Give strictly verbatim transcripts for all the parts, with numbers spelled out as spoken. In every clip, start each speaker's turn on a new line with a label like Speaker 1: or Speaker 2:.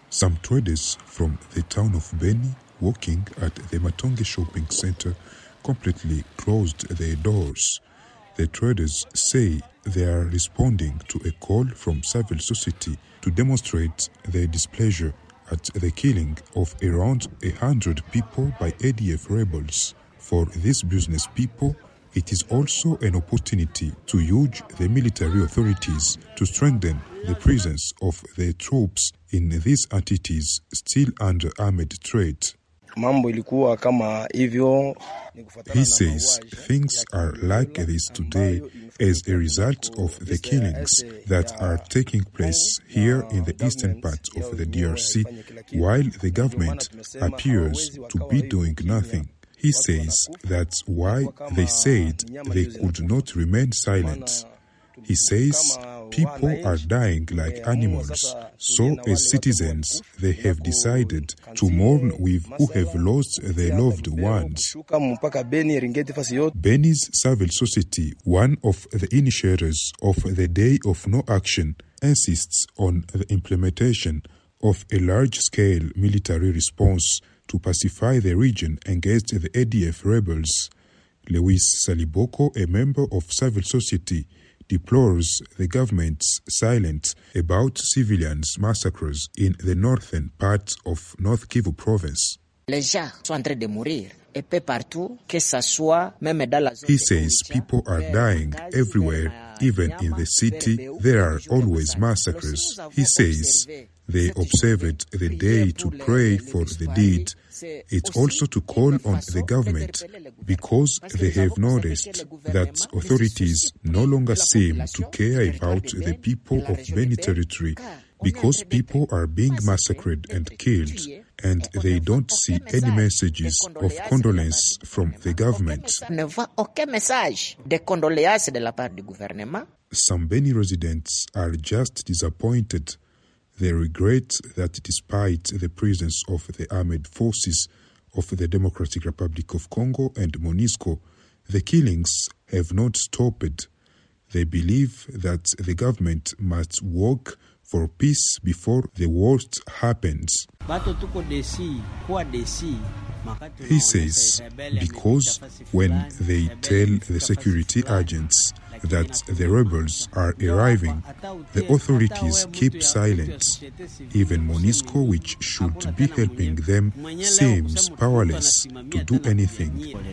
Speaker 1: Some traders from the town of Beni working at the Matonge shopping center completely closed their doors. The traders say they are responding to a call from civil society to demonstrate their displeasure at the killing of around a hundred people by A D F rebels. For these business people, it is also an opportunity to urge the military authorities to strengthen the presence of their troops in these entities still under armed threat. He says things are like this today as a result of the killings that are taking place here in the eastern part of the D R C, while the government appears to be doing nothing. He says that's why they said they could not remain silent. He says people are dying like animals, so as citizens they have decided to mourn with who have lost their loved ones. Beni's civil society, one of the initiators of the Day of No Action, insists on the implementation of a large-scale military response to pacify the region against the A D F rebels. Lewis Saliboko, a member of civil society, deplores the government's silence about civilians' massacres in the northern part of North Kivu province. He says people are dying everywhere, even in the city there are always massacres. He says they observed the day to pray for the dead. It's also to call on the government because they have noticed that authorities no longer seem to care about the people of Beni territory because people are being massacred and killed, and they don't see any messages of condolence from the government. Some Beni residents are just disappointed. They regret that despite the presence of the armed forces of the Democratic Republic of Congo and MONUSCO, the killings have not stopped. They believe that the government must work for peace before the worst happens. He says, because when they tell the security agents that the rebels are arriving, the authorities keep silent. Even MONUSCO, which should be helping them, seems powerless to do anything.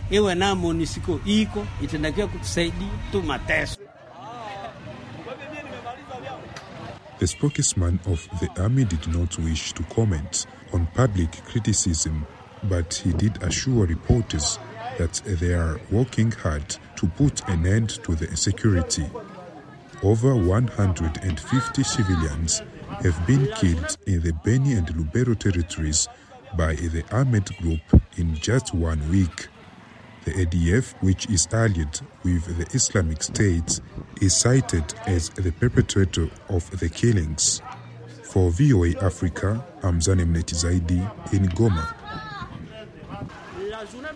Speaker 1: The spokesman of the army did not wish to comment on public criticism, but he did assure reporters that they are working hard to put an end to the insecurity. Over one hundred fifty civilians have been killed in the Beni and Lubero territories by the armed group in just one week. The A D F, which is allied with the Islamic State, is cited as the perpetrator of the killings. For V O A Africa, I'm Zanem Netizaidi in Goma.